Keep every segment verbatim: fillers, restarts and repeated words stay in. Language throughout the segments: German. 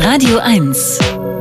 Radio eins.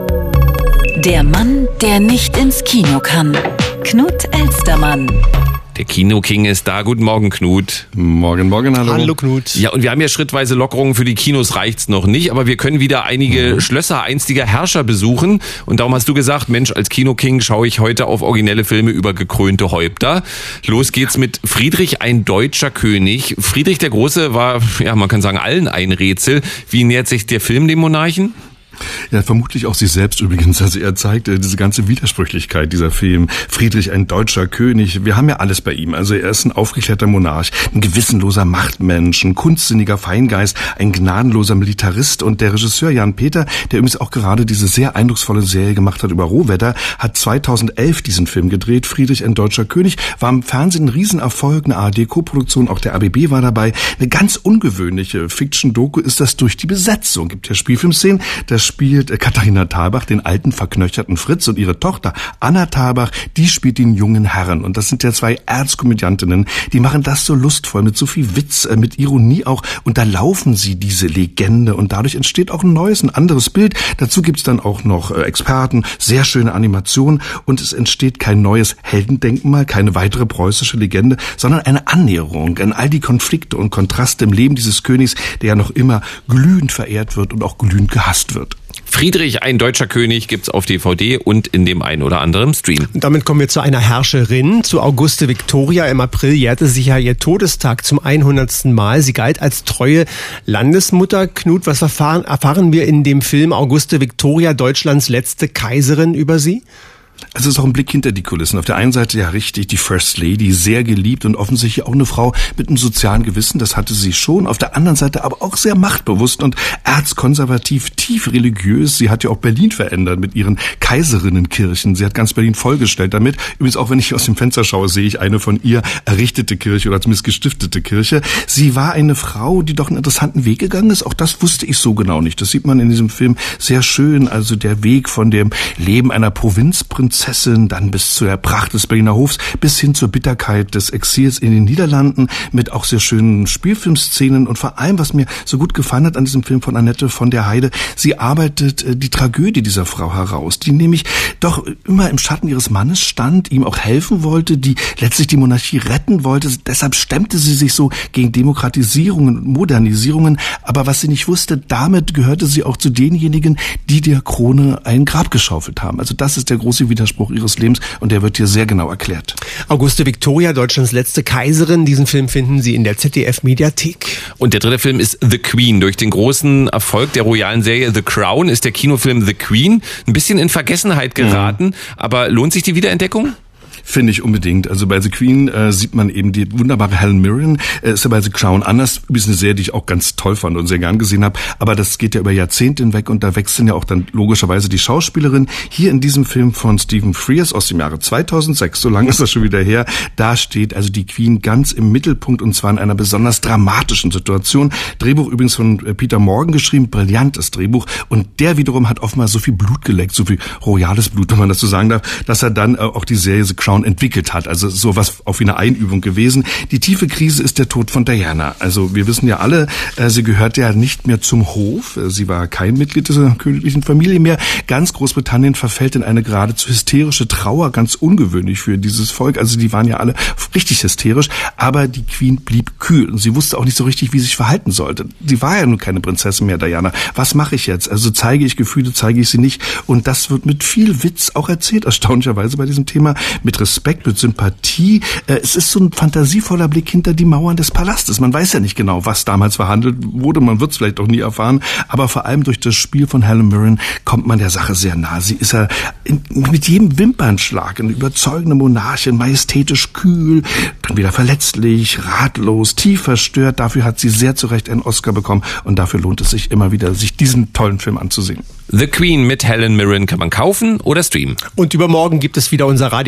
Der Mann, der nicht ins Kino kann. Knut Elstermann. Der Kino-King ist da. Guten Morgen, Knut. Morgen, morgen, hallo. Hallo, Knut. Ja, und wir haben ja schrittweise Lockerungen. Für die Kinos reicht's noch nicht, aber wir können wieder einige mhm. Schlösser einstiger Herrscher besuchen. Und darum hast du gesagt, Mensch, als Kino-King schaue ich heute auf originelle Filme über gekrönte Häupter. Los geht's mit Friedrich, ein deutscher König. Friedrich der Große war, ja, man kann sagen, allen ein Rätsel. Wie nähert sich der Film dem Monarchen? Ja, vermutlich auch sich selbst übrigens. Also er zeigt äh, diese ganze Widersprüchlichkeit, dieser Film. Friedrich, ein deutscher König. Wir haben ja alles bei ihm. Also er ist ein aufgeklärter Monarch, ein gewissenloser Machtmensch, ein kunstsinniger Feingeist, ein gnadenloser Militarist. Und der Regisseur Jan Peter, der übrigens auch gerade diese sehr eindrucksvolle Serie gemacht hat über Rohwetter, hat zweitausendelf diesen Film gedreht. Friedrich, ein deutscher König, war im Fernsehen ein Riesenerfolg, eine A R D-Koproduktion, auch der A B B war dabei. Eine ganz ungewöhnliche Fiction-Doku ist das durch die Besetzung. Gibt ja Spielfilmszenen, das spielt Katharina Thalbach den alten, verknöcherten Fritz und ihre Tochter Anna Thalbach, die spielt den jungen Herren. Und das sind ja zwei Erzkomödiantinnen, die machen das so lustvoll, mit so viel Witz, mit Ironie auch. Und da laufen sie diese Legende und dadurch entsteht auch ein neues, ein anderes Bild. Dazu gibt's dann auch noch Experten, sehr schöne Animationen und es entsteht kein neues Heldendenkmal, keine weitere preußische Legende, sondern eine Annäherung an all die Konflikte und Kontraste im Leben dieses Königs, der ja noch immer glühend verehrt wird und auch glühend gehasst wird. Friedrich, ein deutscher König, gibt's auf D V D und in dem ein oder anderen Stream. Und damit kommen wir zu einer Herrscherin, zu Auguste Victoria. Im April jährte sich ja ihr Todestag zum hundertsten Mal. Sie galt als treue Landesmutter. Knut, was erfahren, erfahren wir in dem Film Auguste Victoria, Deutschlands letzte Kaiserin, über sie? Also es ist auch ein Blick hinter die Kulissen. Auf der einen Seite ja richtig die First Lady, sehr geliebt und offensichtlich auch eine Frau mit einem sozialen Gewissen, das hatte sie schon. Auf der anderen Seite aber auch sehr machtbewusst und erzkonservativ, tief religiös. Sie hat ja auch Berlin verändert mit ihren Kaiserinnenkirchen. Sie hat ganz Berlin vollgestellt damit. Übrigens auch wenn ich aus dem Fenster schaue, sehe ich eine von ihr errichtete Kirche oder zumindest gestiftete Kirche. Sie war eine Frau, die doch einen interessanten Weg gegangen ist. Auch das wusste ich so genau nicht. Das sieht man in diesem Film sehr schön. Also der Weg von dem Leben einer Provinzprinzessin dann bis zu der Pracht des Berliner Hofs, bis hin zur Bitterkeit des Exils in den Niederlanden, mit auch sehr schönen Spielfilmszenen und vor allem, was mir so gut gefallen hat an diesem Film von Annette von der Heide, sie arbeitet die Tragödie dieser Frau heraus, die nämlich doch immer im Schatten ihres Mannes stand, ihm auch helfen wollte, die letztlich die Monarchie retten wollte, deshalb stemmte sie sich so gegen Demokratisierungen und Modernisierungen, aber was sie nicht wusste, damit gehörte sie auch zu denjenigen, die der Krone ein Grab geschaufelt haben. Also das ist der große Widerspruch ihres Lebens und der wird hier sehr genau erklärt. Auguste Victoria, Deutschlands letzte Kaiserin. Diesen Film finden Sie in der Z D F-Mediathek. Und der dritte Film ist The Queen. Durch den großen Erfolg der royalen Serie The Crown ist der Kinofilm The Queen ein bisschen in Vergessenheit geraten. Mhm. Aber lohnt sich die Wiederentdeckung? Finde ich unbedingt. Also bei The Queen äh, sieht man eben die wunderbare Helen Mirren. Äh, ist ja bei The Crown anders. Übrigens eine Serie, die ich auch ganz toll fand und sehr gern gesehen habe. Aber das geht ja über Jahrzehnte hinweg und da wechseln ja auch dann logischerweise die Schauspielerin. Hier in diesem Film von Stephen Frears aus dem Jahre zweitausendsechs, so lange ist das schon wieder her, da steht also die Queen ganz im Mittelpunkt und zwar in einer besonders dramatischen Situation. Drehbuch übrigens von Peter Morgan geschrieben, brillantes Drehbuch. Und der wiederum hat oftmals so viel Blut geleckt, so viel royales Blut, wenn man das so sagen darf, dass er dann äh, auch die Serie The Crown entwickelt hat. Also sowas auch wie eine Einübung gewesen. Die tiefe Krise ist der Tod von Diana. Also wir wissen ja alle, äh, sie gehört ja nicht mehr zum Hof. Sie war kein Mitglied dieser königlichen Familie mehr. Ganz Großbritannien verfällt in eine geradezu hysterische Trauer, ganz ungewöhnlich für dieses Volk. Also die waren ja alle richtig hysterisch. Aber die Queen blieb kühl. Und sie wusste auch nicht so richtig, wie sie sich verhalten sollte. Sie war ja nun keine Prinzessin mehr, Diana. Was mache ich jetzt? Also zeige ich Gefühle, zeige ich sie nicht? Und das wird mit viel Witz auch erzählt, erstaunlicherweise bei diesem Thema. Mit Respekt, mit Sympathie. Es ist so ein fantasievoller Blick hinter die Mauern des Palastes. Man weiß ja nicht genau, was damals verhandelt wurde. Man wird es vielleicht auch nie erfahren. Aber vor allem durch das Spiel von Helen Mirren kommt man der Sache sehr nah. Sie ist ja in, mit jedem Wimpernschlag eine überzeugende Monarchin, majestätisch kühl, dann wieder verletzlich, ratlos, tief verstört. Dafür hat sie sehr zu Recht einen Oscar bekommen. Und dafür lohnt es sich immer wieder, sich diesen tollen Film anzusehen. The Queen mit Helen Mirren kann man kaufen oder streamen. Und übermorgen gibt es wieder unser Radio eins Film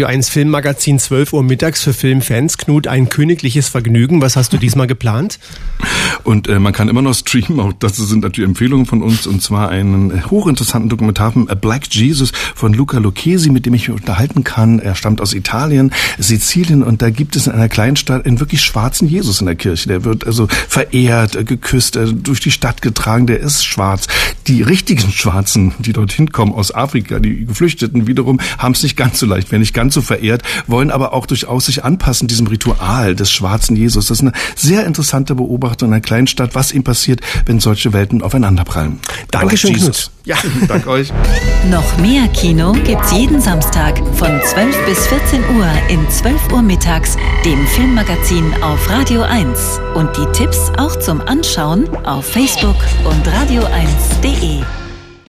Filmmagazin zwölf Uhr mittags für Filmfans. Knut, ein königliches Vergnügen. Was hast du diesmal geplant? Und äh, man kann immer noch streamen, auch das sind natürlich Empfehlungen von uns, und zwar einen hochinteressanten Dokumentarfilm A Black Jesus von Luca Lucchesi, mit dem ich mich unterhalten kann. Er stammt aus Italien, Sizilien, und da gibt es in einer kleinen Stadt einen wirklich schwarzen Jesus in der Kirche. Der wird also verehrt, äh, geküsst, äh, durch die Stadt getragen, der ist schwarz. Die richtigen Schwarzen, die dorthin kommen aus Afrika, die Geflüchteten wiederum, haben es nicht ganz so leicht, werden nicht ganz so verehrt, wollen aber auch durchaus sich anpassen, diesem Ritual des schwarzen Jesus. Das ist eine sehr interessante Beobachtung in einer kleinen Stadt, was ihm passiert, wenn solche Welten aufeinanderprallen. Dankeschön, Knut. Ja, danke euch. Noch mehr Kino gibt's jeden Samstag von zwölf bis vierzehn Uhr in zwölf Uhr mittags, dem Filmmagazin auf Radio eins. Und die Tipps auch zum Anschauen auf Facebook und radio eins punkt de.